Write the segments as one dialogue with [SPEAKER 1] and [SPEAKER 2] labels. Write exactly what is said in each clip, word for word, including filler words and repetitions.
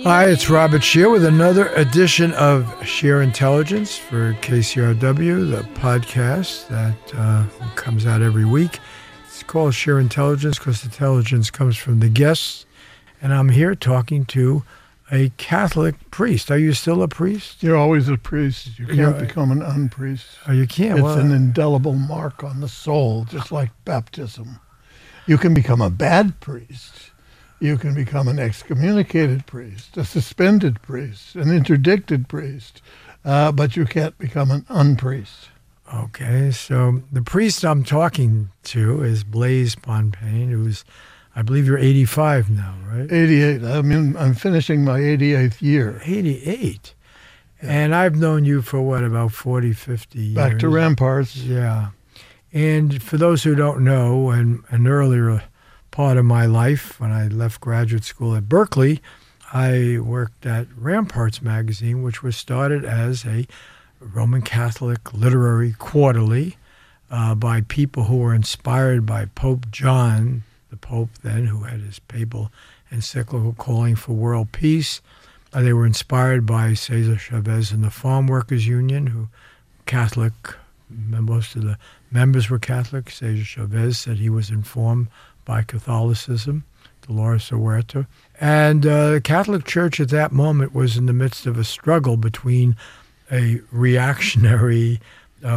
[SPEAKER 1] Hi, it's Robert Scheer with another edition of Scheer Intelligence for K C R W, the podcast that uh, comes out every week. It's called Scheer Intelligence because intelligence comes from the guests, and I'm here talking to a Catholic priest. Are you still a priest?
[SPEAKER 2] You're always a priest. You can't
[SPEAKER 1] You're,
[SPEAKER 2] become an unpriest.
[SPEAKER 1] Oh, you can't?
[SPEAKER 2] It's
[SPEAKER 1] well,
[SPEAKER 2] an indelible mark on the soul, just like baptism. You can become a bad priest. You can become an excommunicated priest, a suspended priest, an interdicted priest, uh, but you can't become an unpriest.
[SPEAKER 1] Okay, so the priest I'm talking to is Blaise Ponpain, who's, I believe you're eighty-five now, right?
[SPEAKER 2] eighty-eight. I mean, I'm finishing my eighty-eighth year.
[SPEAKER 1] eighty-eight? Yeah. And I've known you for, what, about forty, fifty years?
[SPEAKER 2] Back to Ramparts.
[SPEAKER 1] Yeah. And for those who don't know, and an earlier part of my life, when I left graduate school at Berkeley, I worked at Ramparts magazine, which was started as a Roman Catholic literary quarterly uh, by people who were inspired by Pope John, the Pope then, who had his papal encyclical calling for world peace. Uh, they were inspired by Cesar Chavez and the Farm Workers Union, who Catholic, most of the members were Catholic. Cesar Chavez said he was informed by Catholicism, Dolores Huerta. And uh, the Catholic Church at that moment was in the midst of a struggle between a reactionary uh,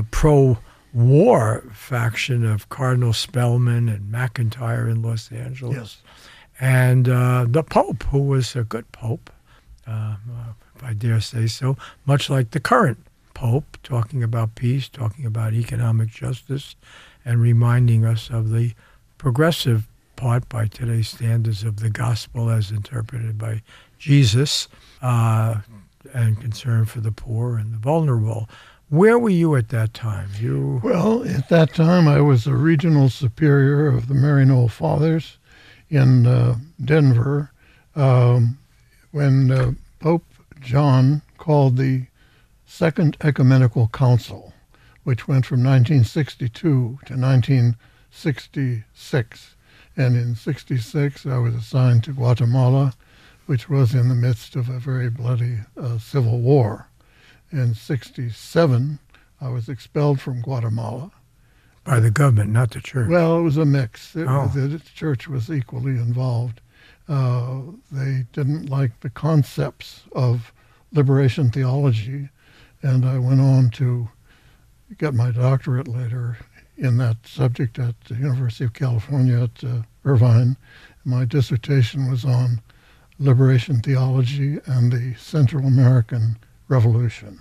[SPEAKER 1] pro-war faction of Cardinal Spellman and McIntyre in Los Angeles.
[SPEAKER 2] Yes.
[SPEAKER 1] And uh, the Pope, who was a good Pope, uh, if I dare say so, much like the current Pope, talking about peace, talking about economic justice, and reminding us of the progressive part by today's standards of the gospel as interpreted by Jesus, uh, and concern for the poor and the vulnerable. Where were you at that time? You
[SPEAKER 2] Well, at that time I was a regional superior of the Maryknoll Fathers in uh, Denver um, when uh, Pope John called the Second Ecumenical Council, which went from nineteen sixty-two to nineteen sixty-six. And in sixty-six, I was assigned to Guatemala, which was in the midst of a very bloody uh, civil war. In sixty-seven, I was expelled from Guatemala.
[SPEAKER 1] By the government, not the church.
[SPEAKER 2] Well, it was a mix. It,
[SPEAKER 1] Oh.
[SPEAKER 2] The church was equally involved. Uh, they didn't like the concepts of liberation theology, and I went on to get my doctorate later in that subject at the University of California at uh, Irvine. My dissertation was on liberation theology and the Central American Revolution.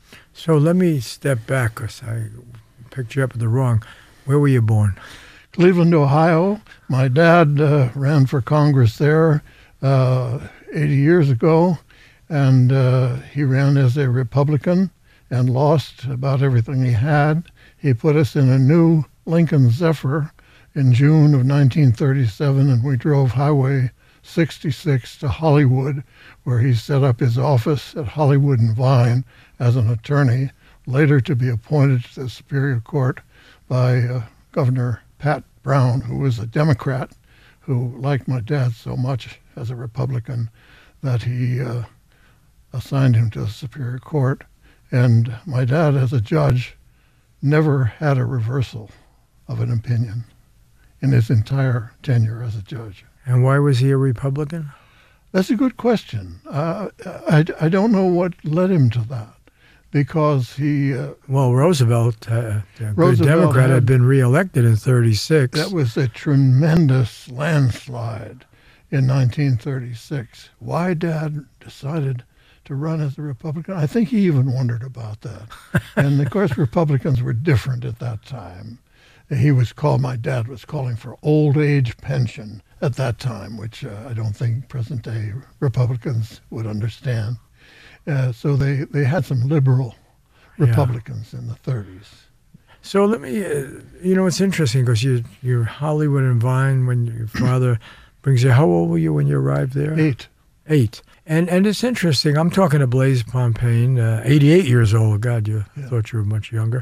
[SPEAKER 1] So let me step back because I picked you up at the wrong. Where were you born?
[SPEAKER 2] Cleveland, Ohio. My dad uh, ran for Congress there uh, eighty years ago, and uh, he ran as a Republican and lost about everything he had. He put us in a new Lincoln Zephyr in June of nineteen thirty-seven, and we drove Highway sixty-six to Hollywood, where he set up his office at Hollywood and Vine as an attorney, later to be appointed to the Superior Court by uh, Governor Pat Brown, who was a Democrat who liked my dad so much as a Republican that he uh, assigned him to the Superior Court. And my dad, as a judge, never had a reversal of an opinion in his entire tenure as a judge.
[SPEAKER 1] And why was he a Republican?
[SPEAKER 2] That's a good question. Uh, I, I don't know what led him to that, because he... Uh,
[SPEAKER 1] well, Roosevelt, uh, a good
[SPEAKER 2] Roosevelt
[SPEAKER 1] Democrat, had,
[SPEAKER 2] had
[SPEAKER 1] been reelected in thirty-six.
[SPEAKER 2] That was a tremendous landslide in nineteen thirty-six. Why Dad decided to run as a Republican, I think he even wondered about that. And of course, Republicans were different at that time. He was called, my dad was calling for old age pension at that time, which uh, I don't think present day Republicans would understand. Uh, so they, they had some liberal Republicans yeah. in the thirties.
[SPEAKER 1] So let me, uh, you know, it's interesting because you, you're Hollywood and Vine when your father brings you. How old were you when you arrived there?
[SPEAKER 2] Eight.
[SPEAKER 1] Eight. And and it's interesting. I'm talking to Blaise Ponpain, uh, eighty-eight years old. God, you yeah. thought you were much younger.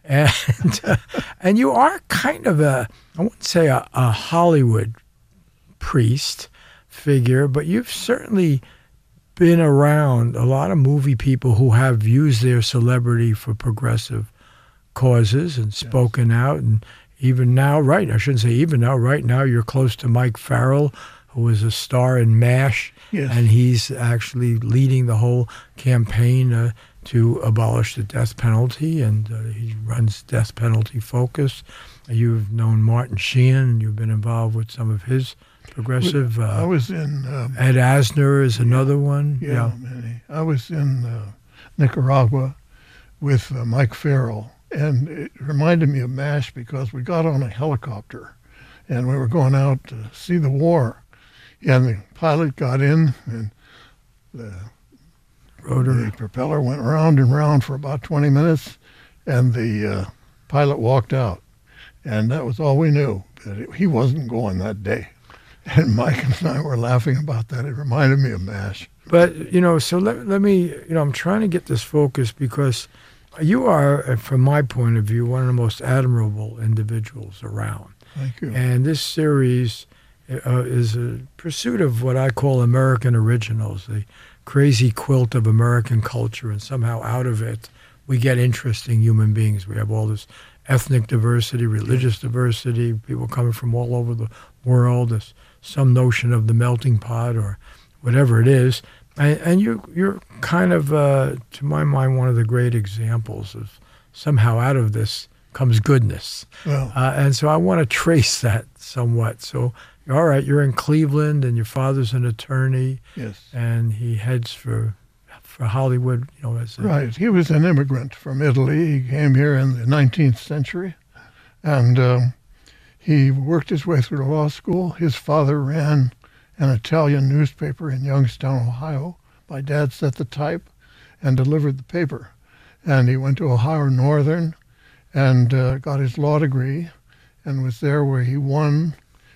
[SPEAKER 1] And uh, and you are kind of a, I wouldn't say a, a Hollywood priest figure, but you've certainly been around a lot of movie people who have used their celebrity for progressive causes and spoken yes. out. And even now, right, I shouldn't say even now, right now you're close to Mike Farrell, who was a star in MASH,
[SPEAKER 2] yes.
[SPEAKER 1] and he's actually leading the whole campaign uh, to abolish the death penalty, and uh, he runs Death Penalty Focus. You've known Martin Sheehan, and you've been involved with some of his progressive. Uh,
[SPEAKER 2] I was in um,
[SPEAKER 1] Ed Asner is another
[SPEAKER 2] yeah,
[SPEAKER 1] one.
[SPEAKER 2] Yeah,
[SPEAKER 1] yeah.
[SPEAKER 2] many. I was in uh, Nicaragua with uh, Mike Farrell, and it reminded me of MASH because we got on a helicopter, and we were going out to see the war. And the pilot got in, and the,
[SPEAKER 1] Rotor.
[SPEAKER 2] the propeller went round and round for about twenty minutes, and the uh, pilot walked out. And that was all we knew, that it, he wasn't going that day. And Mike and I were laughing about that. It reminded me of MASH.
[SPEAKER 1] But, you know, so let, let me, you know, I'm trying to get this focus because you are, from my point of view, one of the most admirable individuals around.
[SPEAKER 2] Thank you.
[SPEAKER 1] And this series uh, is a pursuit of what I call American originals, the crazy quilt of American culture, and somehow out of it we get interesting human beings. We have all this ethnic diversity, religious diversity, people coming from all over the world. There's some notion of the melting pot or whatever it is. And, and you, you're kind of, uh, to my mind, one of the great examples of somehow out of this comes goodness.
[SPEAKER 2] Well,
[SPEAKER 1] uh, and so I want to trace that somewhat. So, all right, you're in Cleveland, and your father's an attorney.
[SPEAKER 2] yes.
[SPEAKER 1] And he heads for for Hollywood, you know, as a,
[SPEAKER 2] Right. He was an immigrant from Italy. He came here in the nineteenth century, and um, he worked his way through law school. His father ran an Italian newspaper in Youngstown, Ohio. My dad set the type and delivered the paper. And he went to Ohio Northern and uh, got his law degree, and was there where he won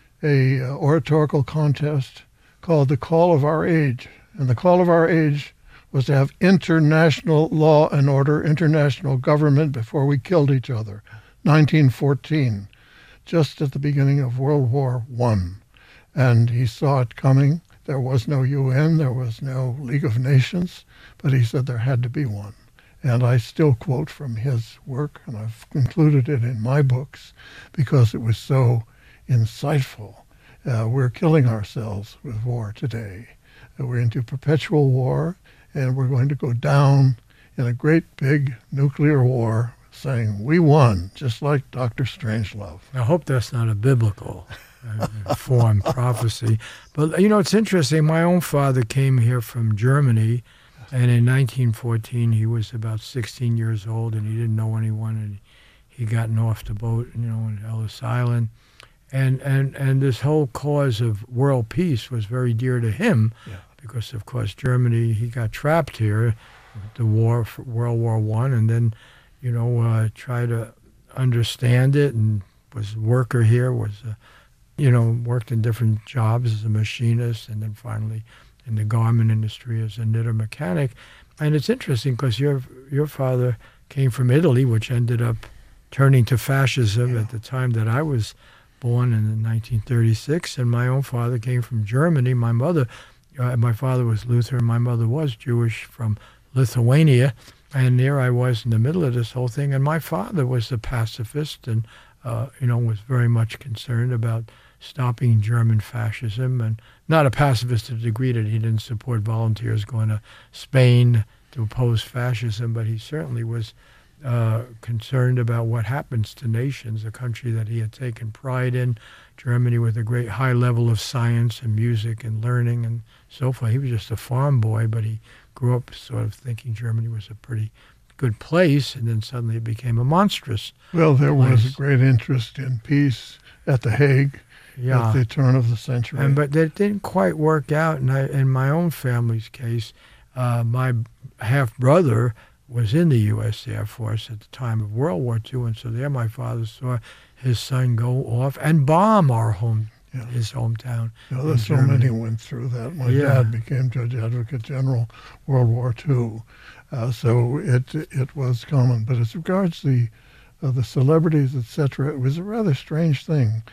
[SPEAKER 2] a uh, oratorical contest called The Call of Our Age. And the Call of Our Age was to have international law and order, international government before we killed each other. nineteen fourteen, just at the beginning of World War One. And he saw it coming. There was no U N, there was no League of Nations, but he said there had to be one. And I still quote from his work, and I've included it in my books because it was so insightful. Uh, we're killing ourselves with war today. Uh, we're into perpetual war, and we're going to go down in a great big nuclear war saying, we won, just like Doctor Strangelove.
[SPEAKER 1] I hope that's not a biblical uh, form prophecy. But, you know, it's interesting. My own father came here from Germany, and in nineteen fourteen, he was about sixteen years old, and he didn't know anyone, and he gotten off the boat, you know, in Ellis Island. And, and, and this whole cause of world peace was very dear to him,
[SPEAKER 2] Yeah.
[SPEAKER 1] because, of course, Germany, he got trapped here, the war, for World War One, and then, you know, uh, tried to understand it, and was a worker here, was, uh, you know, worked in different jobs as a machinist, and then finally in the garment industry as a knitter mechanic. And it's interesting because your your father came from Italy, which ended up turning to fascism
[SPEAKER 2] Yeah.
[SPEAKER 1] at the time that I was born in nineteen thirty-six, and my own father came from Germany. My mother, uh, my father was Lutheran, my mother was Jewish from Lithuania, and there I was in the middle of this whole thing. And my father was a pacifist, and uh, you know, was very much concerned about stopping German fascism, and not a pacifist to the degree that he didn't support volunteers going to Spain to oppose fascism, but he certainly was uh, concerned about what happens to nations, a country that he had taken pride in, Germany, with a great high level of science and music and learning and so forth. He was just a farm boy, but he grew up sort of thinking Germany was a pretty good place, and then suddenly it became a monstrous
[SPEAKER 2] Well, there was
[SPEAKER 1] place.
[SPEAKER 2] a great interest in peace at The Hague
[SPEAKER 1] Yeah.
[SPEAKER 2] at the turn of the century.
[SPEAKER 1] And but that didn't quite work out. And I, in my own family's case, uh, my half brother was in the U S Air Force at the time of World War Two, and so there my father saw his son go off and bomb our home,
[SPEAKER 2] Yeah.
[SPEAKER 1] his hometown.
[SPEAKER 2] You know,
[SPEAKER 1] in
[SPEAKER 2] there's so
[SPEAKER 1] Germany.
[SPEAKER 2] many went through that. My
[SPEAKER 1] Yeah.
[SPEAKER 2] dad became Judge Advocate General World War Two, uh, so it it was common. But as regards the uh, the celebrities, et cetera, it was a rather strange thing.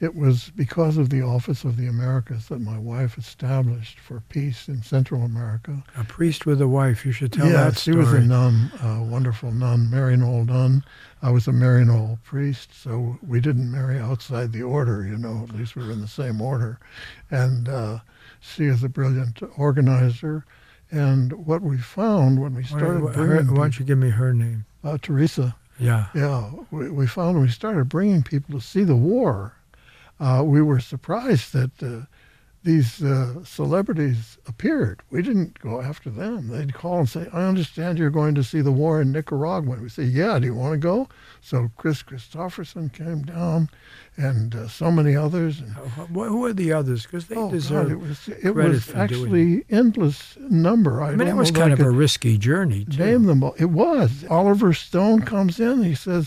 [SPEAKER 2] It was because of the Office of the Americas that my wife established for peace in Central America.
[SPEAKER 1] A priest with a wife. You should tell
[SPEAKER 2] yes,
[SPEAKER 1] that story.
[SPEAKER 2] Yes, she was a nun, a wonderful nun, Maryknoll nun. I was a Maryknoll priest, so we didn't marry outside the order, you know, at least we were in the same order. And uh, she is a brilliant organizer. And what we found when we started
[SPEAKER 1] why,
[SPEAKER 2] bringing
[SPEAKER 1] her, why don't you give me her name?
[SPEAKER 2] Uh, Teresa.
[SPEAKER 1] Yeah.
[SPEAKER 2] Yeah, we, we found when we started bringing people to see the war, uh, we were surprised that uh, these uh, celebrities appeared. We didn't go after them. They'd call and say, I understand you're going to see the war in Nicaragua. We say, yeah, do you want to go? So Chris Christopherson came down and uh, so many others. And,
[SPEAKER 1] who are the others? Because they
[SPEAKER 2] oh,
[SPEAKER 1] deserve
[SPEAKER 2] God, it was, it
[SPEAKER 1] credit
[SPEAKER 2] was
[SPEAKER 1] for
[SPEAKER 2] actually
[SPEAKER 1] doing
[SPEAKER 2] endless number. I,
[SPEAKER 1] I mean, it was kind of a risky journey, too.
[SPEAKER 2] Name them all. It was. Oliver Stone comes in. He says,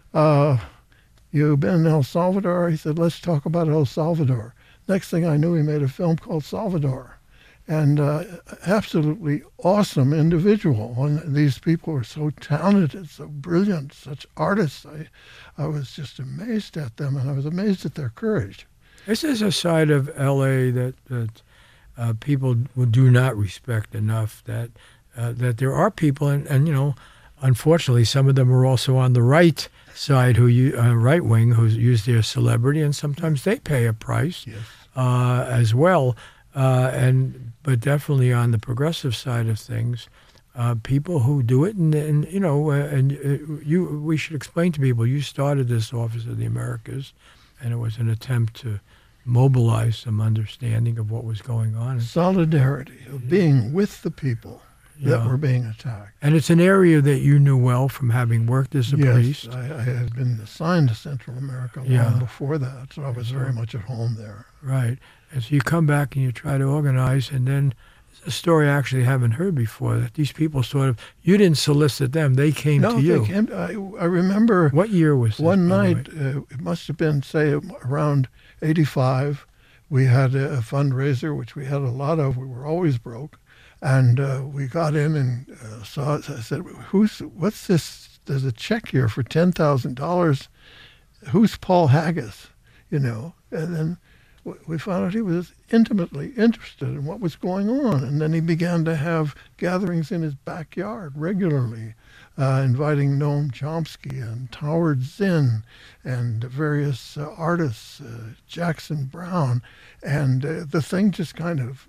[SPEAKER 2] uh, you've been in El Salvador? He said, let's talk about El Salvador. Next thing I knew, he made a film called Salvador. And uh, absolutely awesome individual. And these people are so talented, so brilliant, such artists. I, I was just amazed at them, and I was amazed at their courage.
[SPEAKER 1] This is a side of L A that, that uh, people do not respect enough, that uh, that there are people, and, and, you know, unfortunately, some of them are also on the right side, who you, uh, right wing, who use their celebrity, and sometimes they pay a price.
[SPEAKER 2] Yes.
[SPEAKER 1] Uh, as well, uh, and but definitely on the progressive side of things, uh, people who do it, and, and you know, uh, and uh, you, we should explain to people. You started this Office of the Americas, and it was an attempt to mobilize some understanding of what was going on.
[SPEAKER 2] Solidarity of being with the people that
[SPEAKER 1] yeah.
[SPEAKER 2] were being attacked.
[SPEAKER 1] And it's an area that you knew well from having worked as a
[SPEAKER 2] yes,
[SPEAKER 1] priest.
[SPEAKER 2] Yes, I, I had been assigned to Central America long
[SPEAKER 1] yeah.
[SPEAKER 2] before that, so I was very much at home there.
[SPEAKER 1] Right. And so you come back and you try to organize, and then it's a story I actually haven't heard before, that these people sort of, you didn't solicit them, they came
[SPEAKER 2] no,
[SPEAKER 1] to you.
[SPEAKER 2] They came, I, I remember
[SPEAKER 1] what year was this?
[SPEAKER 2] One night, uh, it must have been, say, around eighty-five, we had a, a fundraiser, which we had a lot of. We were always broke. And uh, we got in and uh, saw it. I said, "Who's? What's this? There's a check here for ten thousand dollars. Who's Paul Haggis?" You know. And then we found out he was intimately interested in what was going on. And then he began to have gatherings in his backyard regularly, uh, inviting Noam Chomsky and Howard Zinn and various uh, artists, uh, Jackson Browne, and uh, the thing just kind of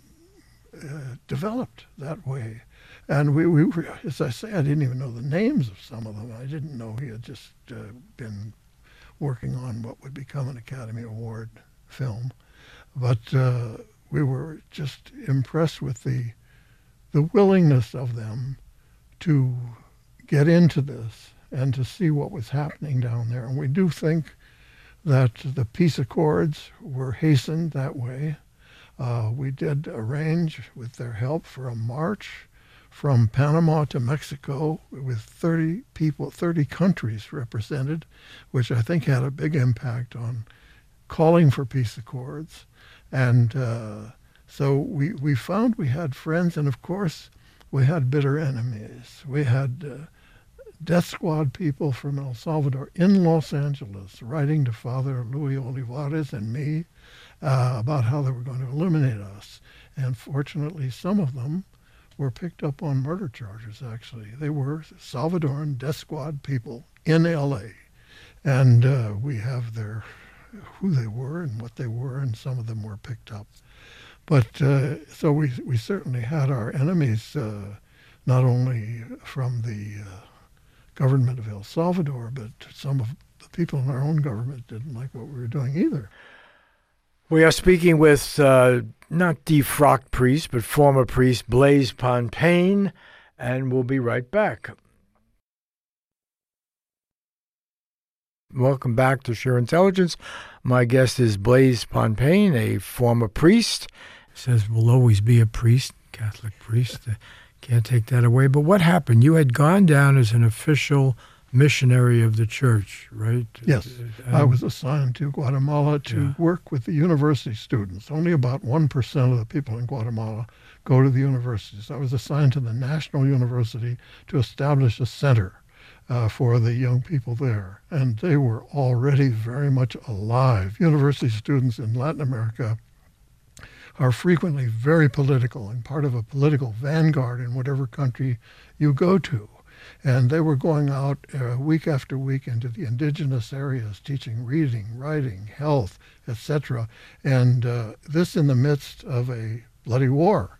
[SPEAKER 2] Uh, developed that way. And we, we were, as I say, I didn't even know the names of some of them. I didn't know he had just uh, been working on what would become an Academy Award film. But uh, we were just impressed with the the willingness of them to get into this and to see what was happening down there. And we do think that the peace accords were hastened that way. Uh, we did arrange, with their help, for a march from Panama to Mexico with thirty people, thirty countries represented, which I think had a big impact on calling for peace accords. And uh, so we, we found we had friends, and of course we had bitter enemies. We had uh, death squad people from El Salvador in Los Angeles writing to Father Luis Olivares and me Uh, about how they were going to eliminate us. And fortunately, some of them were picked up on murder charges, actually. They were Salvadoran death squad people in L A. And uh, we have their who they were and what they were, and some of them were picked up. But uh, so we, we certainly had our enemies, uh, not only from the uh, government of El Salvador, but some of the people in our own government didn't like what we were doing either.
[SPEAKER 1] We are speaking with uh, not defrocked priest, but former priest Blaise Ponpain, and we'll be right back. Welcome back to Sure Intelligence. My guest is Blaise Ponpain, a former priest. Says will always be a priest, Catholic priest. Uh, can't take that away. But what happened? You had gone down as an official missionary of the church, right?
[SPEAKER 2] Yes.
[SPEAKER 1] Um,
[SPEAKER 2] I was assigned to Guatemala to
[SPEAKER 1] yeah.
[SPEAKER 2] work with the university students. Only about one percent of the people in Guatemala go to the universities. I was assigned to the National University to establish a center uh, for the young people there. And they were already very much alive. University students in Latin America are frequently very political and part of a political vanguard in whatever country you go to. And they were going out uh, week after week into the indigenous areas, teaching reading, writing, health, et cetera. And uh, this in the midst of a bloody war.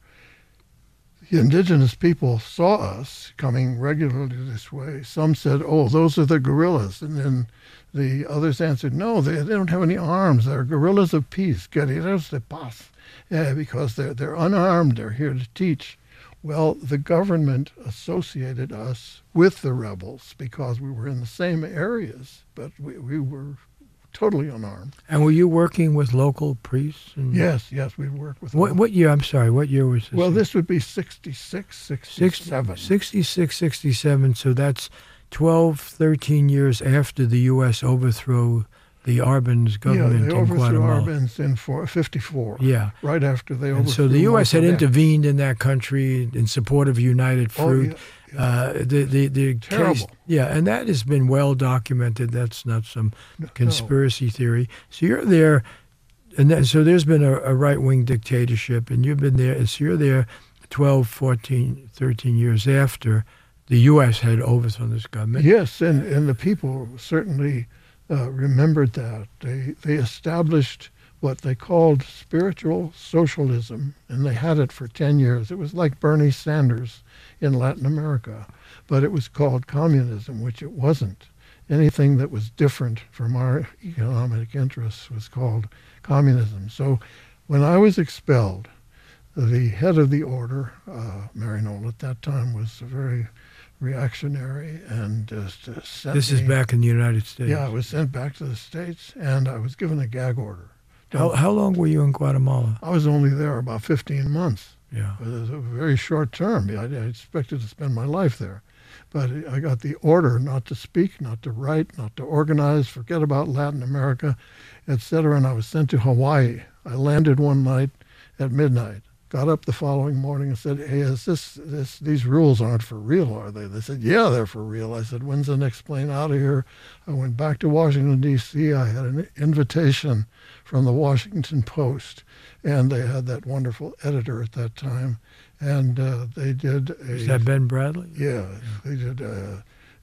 [SPEAKER 2] The indigenous people saw us coming regularly this way. Some said, oh, those are the guerrillas. And then the others answered, no, they, they don't have any arms. They're guerrillas of peace, guerreros de paz, yeah, because they're, they're unarmed. They're here to teach. Well, the government associated us with the rebels because we were in the same areas, but we, we were totally unarmed.
[SPEAKER 1] And were you working with local priests? And
[SPEAKER 2] yes, yes, we worked with
[SPEAKER 1] what, what year, I'm sorry, what year was this?
[SPEAKER 2] Well, this would be sixty-six, sixty-seven.
[SPEAKER 1] sixty-six, sixty-seven, so that's twelve, thirteen years after the U S overthrew the Arbenz government
[SPEAKER 2] yeah, they
[SPEAKER 1] in Guatemala.
[SPEAKER 2] overthrew Arbenz in for, fifty-four.
[SPEAKER 1] Yeah.
[SPEAKER 2] Right after they overthrew.
[SPEAKER 1] And so the U S had
[SPEAKER 2] Mossadegh.
[SPEAKER 1] intervened in that country in support of United Fruit.
[SPEAKER 2] Oh, yeah, yeah.
[SPEAKER 1] Uh, the the the
[SPEAKER 2] Terrible.
[SPEAKER 1] Case, yeah, and that has been well documented. That's not some
[SPEAKER 2] No,
[SPEAKER 1] conspiracy theory. So you're there, and then, so there's been a, a right wing dictatorship, and you've been there. So you're there twelve, fourteen, thirteen years after the U S had overthrown this government.
[SPEAKER 2] Yes, and, and the people certainly uh, remembered that. They they established what they called spiritual socialism, and they had it for ten years. It was like Bernie Sanders in Latin America, but it was called communism, which it wasn't. Anything that was different from our economic interests was called communism. So when I was expelled, the head of the order, uh, Maryknoll at that time, was very reactionary and just uh, sent
[SPEAKER 1] This is
[SPEAKER 2] me-
[SPEAKER 1] back in the United States.
[SPEAKER 2] Yeah, I was sent back to the States, and I was given a gag order.
[SPEAKER 1] How, how long were you in Guatemala?
[SPEAKER 2] I was only there about fifteen months.
[SPEAKER 1] Yeah.
[SPEAKER 2] It was a very short term. I, I expected to spend my life there. But I got the order not to speak, not to write, not to organize, forget about Latin America, et cetera. And I was sent to Hawaii. I landed one night at midnight, got up the following morning and said, hey, is this, this, these rules aren't for real, are they? They said, yeah, they're for real. I said, when's the next plane out of here? I went back to Washington, D C. I had an invitation from the Washington Post, and they had that wonderful editor at that time, and uh, they did a...
[SPEAKER 1] Is that Ben Bradley?
[SPEAKER 2] Yeah, they did a,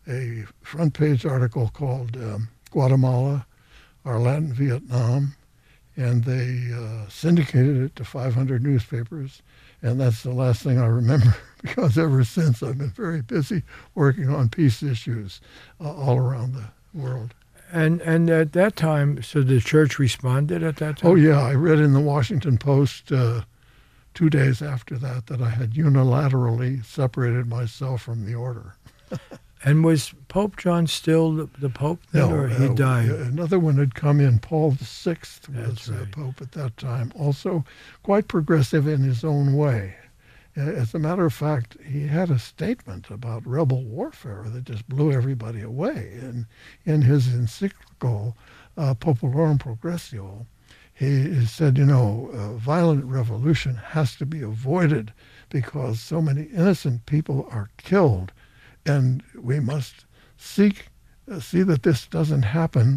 [SPEAKER 2] a front page article called um, Guatemala, Our Latin Vietnam, and they uh, syndicated it to five hundred newspapers, and that's the last thing I remember because ever since I've been very busy working on peace issues uh, all around the world.
[SPEAKER 1] And and at that time, so the church responded at that time?
[SPEAKER 2] Oh, yeah, I read in the Washington Post uh, two days after that that I had unilaterally separated myself from the order.
[SPEAKER 1] And was Pope John still the, the Pope then,
[SPEAKER 2] No,
[SPEAKER 1] or he
[SPEAKER 2] uh,
[SPEAKER 1] died?
[SPEAKER 2] Another one had come in. Paul the Sixth
[SPEAKER 1] That's
[SPEAKER 2] was uh,
[SPEAKER 1] right.
[SPEAKER 2] Pope at that time. Also quite progressive in his own way. Uh, As a matter of fact, he had a statement about rebel warfare that just blew everybody away. And in his encyclical, uh, Populorum Progressio, he, he said, you know, uh, violent revolution has to be avoided because so many innocent people are killed. And we must seek, uh, see that this doesn't happen,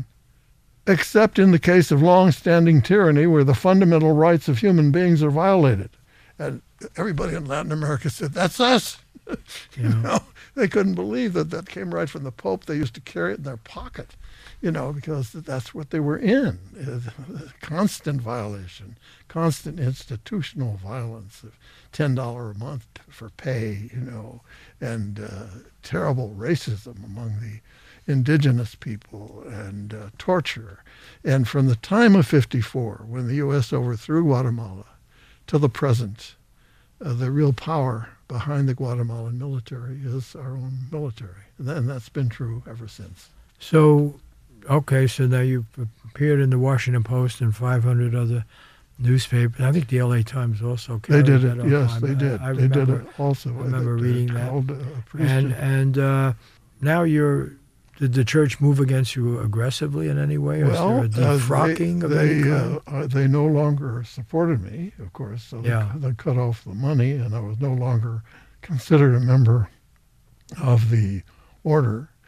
[SPEAKER 2] except in the case of long-standing tyranny where the fundamental rights of human beings are violated. And everybody in Latin America said, that's us.
[SPEAKER 1] Yeah.
[SPEAKER 2] You know, they couldn't believe that that came right from the Pope. They used to carry it in their pocket, you know, because that's what they were in. Uh, constant violation, constant institutional violence of ten dollars a month for pay, you know, and uh, terrible racism among the indigenous people and uh, torture. And from the time of fifty-four, when the U S overthrew Guatemala, to the present, uh, the real power behind the Guatemalan military is our own military. And, that, and that's been true ever since.
[SPEAKER 1] So, okay, so now you've appeared in the Washington Post and five hundred other newspapers. I think the L A Times also
[SPEAKER 2] They
[SPEAKER 1] carried
[SPEAKER 2] did
[SPEAKER 1] that
[SPEAKER 2] it,
[SPEAKER 1] on.
[SPEAKER 2] yes,
[SPEAKER 1] I-
[SPEAKER 2] they did.
[SPEAKER 1] I, I
[SPEAKER 2] they
[SPEAKER 1] remember,
[SPEAKER 2] did it also.
[SPEAKER 1] I remember
[SPEAKER 2] They-
[SPEAKER 1] reading
[SPEAKER 2] they
[SPEAKER 1] that.
[SPEAKER 2] called, uh, priest
[SPEAKER 1] And,
[SPEAKER 2] to-
[SPEAKER 1] and uh, now you're, did the church move against you aggressively in any way? Or
[SPEAKER 2] well,
[SPEAKER 1] is there a
[SPEAKER 2] uh,
[SPEAKER 1] defrocking
[SPEAKER 2] they,
[SPEAKER 1] of
[SPEAKER 2] they,
[SPEAKER 1] any kind?
[SPEAKER 2] uh, uh, they no longer supported me, of course, so
[SPEAKER 1] Yeah.
[SPEAKER 2] they, they cut off the money, and I was no longer considered a member of the order.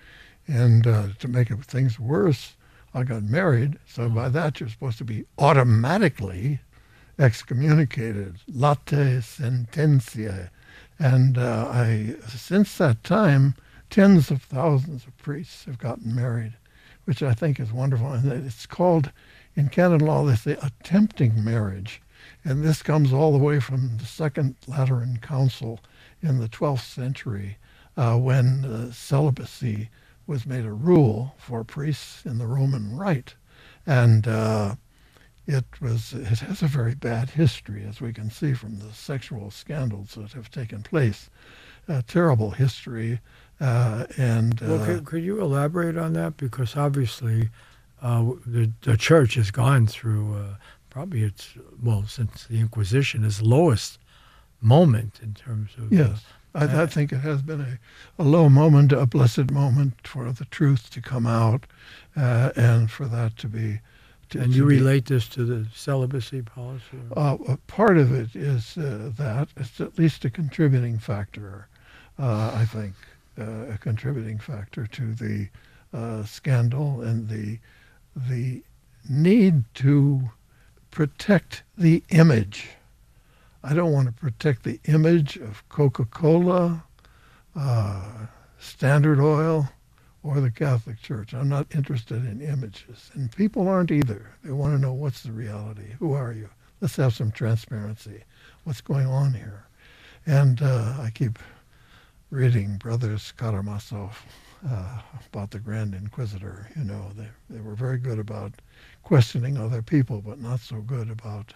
[SPEAKER 2] And uh, to make it, things worse, I got married. So by that, you're supposed to be automatically excommunicated, late sentencia. And uh, I, since that time, tens of thousands of priests have gotten married, which I think is wonderful. And it's called, in canon law, they say attempting marriage. And this comes all the way from the Second Lateran Council in the twelfth century, uh, when uh, celibacy was made a rule for priests in the Roman Rite. And uh, it was it has a very bad history, as we can see from the sexual scandals that have taken place. A terrible history. Uh, and uh,
[SPEAKER 1] well, could, could you elaborate on that? Because obviously uh, the, the church has gone through uh, probably its, well, since the Inquisition, its lowest moment in terms of...
[SPEAKER 2] Yes. I, I think it has been a, a low moment, a blessed moment for the truth to come out, uh, and for that to be... To,
[SPEAKER 1] and
[SPEAKER 2] to
[SPEAKER 1] you
[SPEAKER 2] be,
[SPEAKER 1] relate this to the celibacy policy?
[SPEAKER 2] Uh, a part of it is uh, that. It's at least a contributing factor, uh, I think, uh, a contributing factor to the uh, scandal and the the need to protect the image. I don't want to protect the image of Coca-Cola, uh, Standard Oil, or the Catholic Church. I'm not interested in images. And people aren't either. They want to know, what's the reality? Who are you? Let's have some transparency. What's going on here? And uh, I keep reading Brothers Karamazov uh, about the Grand Inquisitor. You know, they, they were very good about questioning other people, but not so good about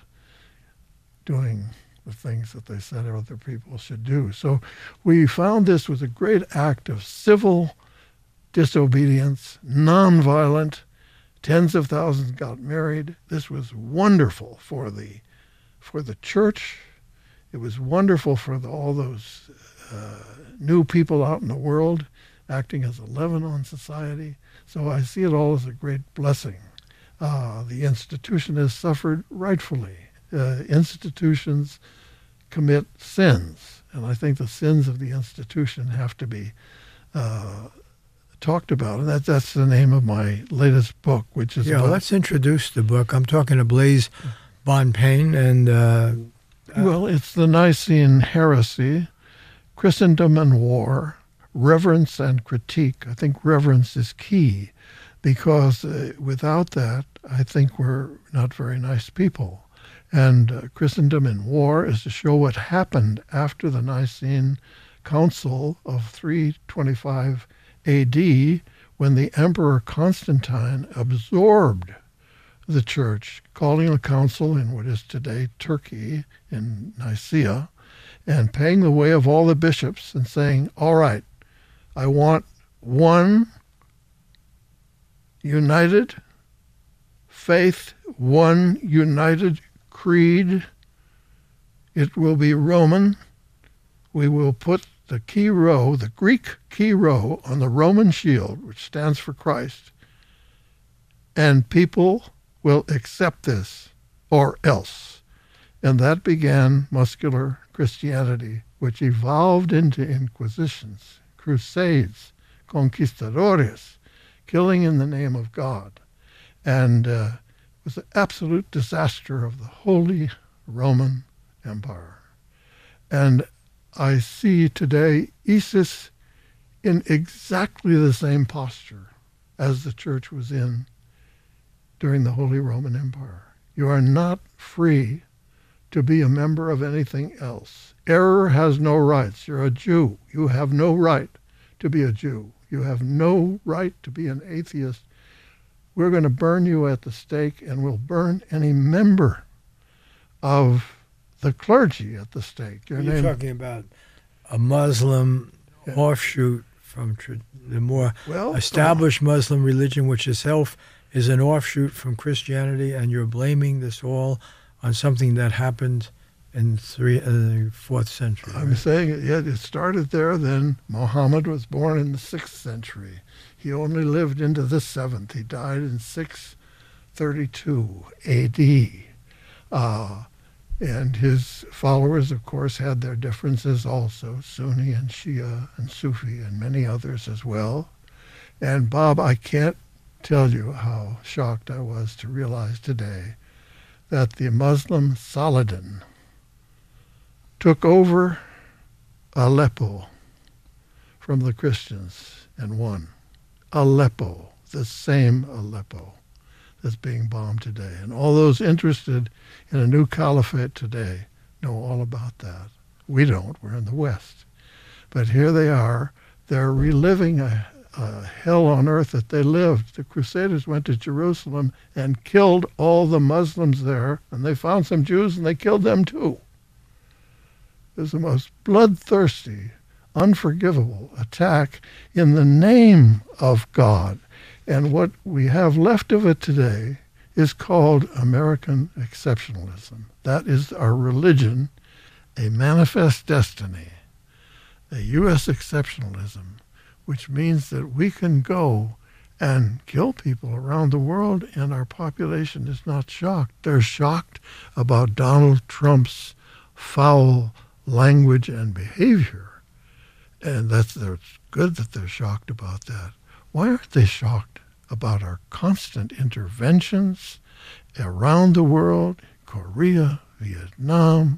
[SPEAKER 2] doing the things that they said other people should do. So we found this was a great act of civil disobedience, nonviolent. Tens of thousands got married. This was wonderful for the for the church. It was wonderful for the, all those uh, new people out in the world, acting as a leaven on society. So I see it all as a great blessing. Uh, the institution has suffered rightfully. Uh, institutions commit sins, and I think the sins of the institution have to be uh, talked about. And that, that's the name of my latest book, which is...
[SPEAKER 1] Yeah,
[SPEAKER 2] about,
[SPEAKER 1] let's introduce the book. I'm talking to Blaise Bonpane, and... Uh,
[SPEAKER 2] well, it's the Nicene Heresy, Christendom and War, Reverence and Critique. I think reverence is key, because uh, without that, I think we're not very nice people. And uh, Christendom in War is to show what happened after the Nicene Council of three twenty-five A D, when the Emperor Constantine absorbed the church, calling a council in what is today Turkey, in Nicaea, and paying the way of all the bishops and saying, all right, I want one united faith, one united creed. It will be Roman. We will put the key rho, the Greek key rho, on the Roman shield, which stands for Christ, and people will accept this, or else. And that began muscular Christianity, which evolved into inquisitions, crusades, conquistadores, killing in the name of God, and uh, was an absolute disaster of the Holy Roman Empire. And I see today ISIS in exactly the same posture as the church was in during the Holy Roman Empire. You are not free to be a member of anything else. Error has no rights. You're a Jew. You have no right to be a Jew. You have no right to be an atheist. We're going to burn you at the stake, and we'll burn any member of the clergy at the stake. Your
[SPEAKER 1] You're
[SPEAKER 2] name,
[SPEAKER 1] talking about a Muslim
[SPEAKER 2] Yeah.
[SPEAKER 1] offshoot from tr- the more
[SPEAKER 2] well,
[SPEAKER 1] established Muslim religion, which itself is an offshoot from Christianity, and you're blaming this all on something that happened in three, uh, the fourth century.
[SPEAKER 2] I'm
[SPEAKER 1] right?
[SPEAKER 2] saying it, yeah, it started there. Then Muhammad was born in the sixth century. He only lived into the seventh. He died in six thirty-two A D. Uh, and his followers, of course, had their differences also, Sunni and Shia and Sufi and many others as well. And Bob, I can't tell you how shocked I was to realize today that the Muslim Saladin took over Aleppo from the Christians and won. Aleppo, the same Aleppo that's being bombed today. And all those interested in a new caliphate today know all about that. We don't. We're in the West. But here they are. They're reliving a, a hell on earth that they lived. The Crusaders went to Jerusalem and killed all the Muslims there, and they found some Jews and they killed them too. It was the most bloodthirsty, unforgivable attack in the name of God. And what we have left of it today is called American exceptionalism. That is our religion, a manifest destiny, a U S exceptionalism, which means that we can go and kill people around the world and our population is not shocked. They're shocked about Donald Trump's foul language and behavior. And that's it's good that they're shocked about that. Why aren't they shocked about our constant interventions around the world, Korea, Vietnam,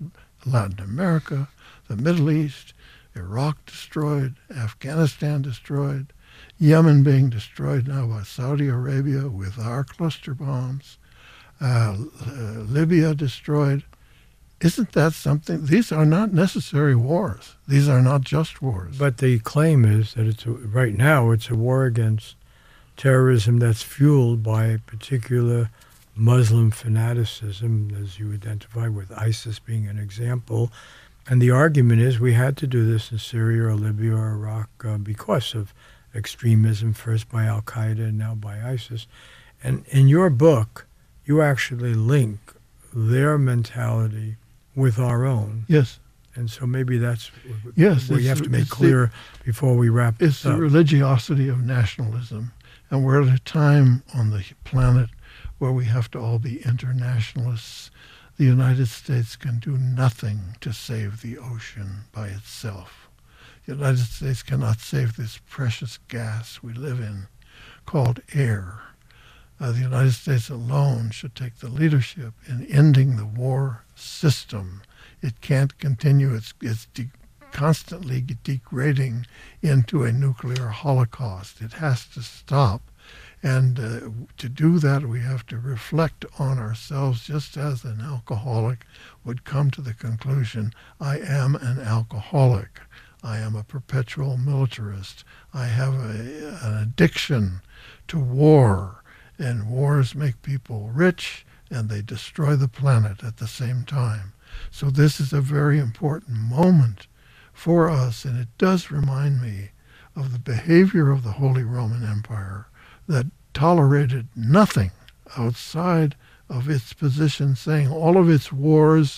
[SPEAKER 2] Latin America, the Middle East, Iraq destroyed, Afghanistan destroyed, Yemen being destroyed now by Saudi Arabia with our cluster bombs, uh, uh, Libya destroyed. Isn't that something? These are not necessary wars. These are not just wars.
[SPEAKER 1] But the claim is that it's a, right now it's a war against terrorism that's fueled by particular Muslim fanaticism, as you identify with ISIS being an example. And the argument is we had to do this in Syria or Libya or Iraq uh, because of extremism, first by al-Qaeda and now by ISIS. And in your book, you actually link their mentality with our own.
[SPEAKER 2] Yes.
[SPEAKER 1] And so maybe that's
[SPEAKER 2] yes,
[SPEAKER 1] what you have to make clear the, before we wrap this
[SPEAKER 2] it's
[SPEAKER 1] up.
[SPEAKER 2] It's the religiosity of nationalism. And we're at a time on the planet where we have to all be internationalists. The United States can do nothing to save the ocean by itself. The United States cannot save this precious gas we live in called air. Uh, the United States alone should take the leadership in ending the war system. It can't continue. It's, it's de- constantly degrading into a nuclear holocaust. It has to stop. And uh, to do that, we have to reflect on ourselves, just as an alcoholic would come to the conclusion, I am an alcoholic. I am a perpetual militarist. I have a, an addiction to war. And wars make people rich, and they destroy the planet at the same time. So this is a very important moment for us, and it does remind me of the behavior of the Holy Roman Empire that tolerated nothing outside of its position, saying all of its wars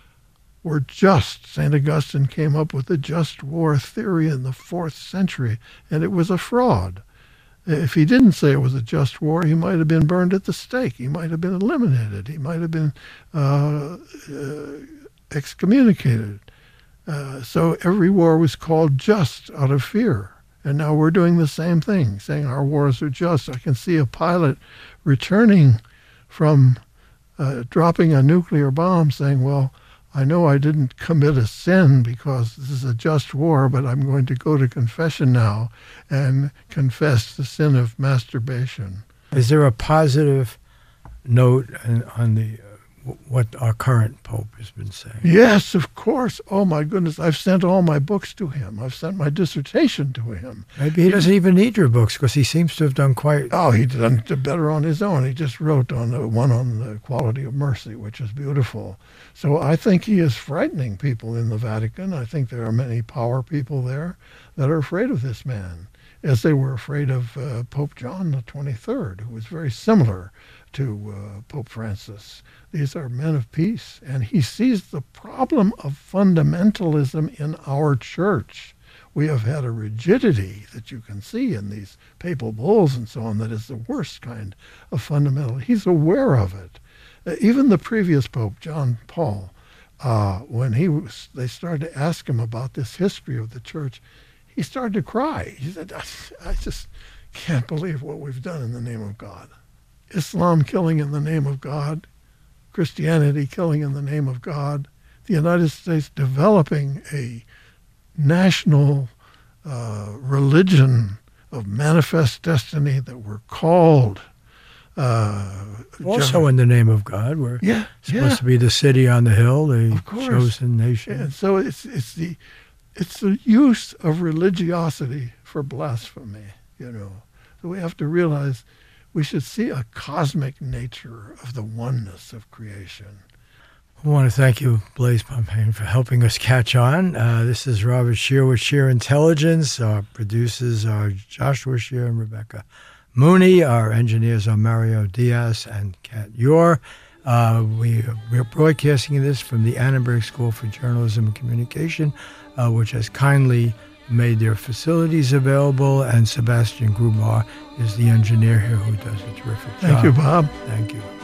[SPEAKER 2] were just. Saint Augustine came up with the just war theory in the fourth century, and it was a fraud. If he didn't say it was a just war, he might have been burned at the stake. He might have been eliminated. He might have been uh, uh, excommunicated. Uh, so every war was called just out of fear. And now we're doing the same thing, saying our wars are just. I can see a pilot returning from uh, dropping a nuclear bomb saying, well, I know I didn't commit a sin because this is a just war, but I'm going to go to confession now and confess the sin of masturbation.
[SPEAKER 1] Is there a positive note on, on the uh, what our current Pope has been saying?
[SPEAKER 2] Yes, of course. Oh, my goodness. I've sent all my books to him. I've sent my dissertation to him.
[SPEAKER 1] Maybe he doesn't even need your books because he seems to have done quite...
[SPEAKER 2] Oh, he done better on his own. He just wrote on the one on the quality of mercy, which is beautiful. So I think he is frightening people in the Vatican. I think there are many power people there that are afraid of this man, as they were afraid of uh, Pope John the twenty-third, who was very similar to uh, Pope Francis. These are men of peace, and he sees the problem of fundamentalism in our church. We have had a rigidity that you can see in these papal bulls and so on that is the worst kind of fundamental. He's aware of it. Uh, even the previous Pope, John Paul, uh, when he was, they started to ask him about this history of the church, he started to cry. He said, I, I just can't believe what we've done in the name of God. Islam killing in the name of God, Christianity killing in the name of God, the United States developing a national uh, religion of manifest destiny that we're called. Uh,
[SPEAKER 1] also in the name of God. We're
[SPEAKER 2] yeah,
[SPEAKER 1] supposed
[SPEAKER 2] yeah.
[SPEAKER 1] to be the city on the hill, the
[SPEAKER 2] Of course.
[SPEAKER 1] chosen nation.
[SPEAKER 2] And so it's it's the it's the use of religiosity for blasphemy, you know. So we have to realize we should see a cosmic nature of the oneness of creation.
[SPEAKER 1] I want to thank you, Blaise Pompeian, for helping us catch on. Uh, this is Robert Scheer with Scheer Intelligence. Our producers are Joshua Scheer and Rebecca Mooney. Our engineers are Mario Diaz and Kat Yor. Uh, we, we're broadcasting this from the Annenberg School for Journalism and Communication, uh, which has kindly made their facilities available, and Sebastian Grubar is the engineer here who does a terrific job.
[SPEAKER 2] Thank you, Bob.
[SPEAKER 1] Thank you.